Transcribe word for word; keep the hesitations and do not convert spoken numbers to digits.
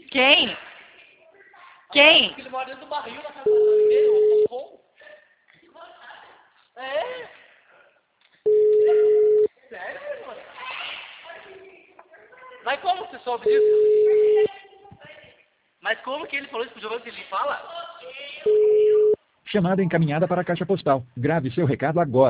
Quem? Quem? Ele mora dentro do barril na casa dele, o pompom. É? Sério, mano? Mas como você soube disso? Mas como que ele falou isso pro Giovanni? Ele fala? Chamada encaminhada para a caixa postal. Grave seu recado agora.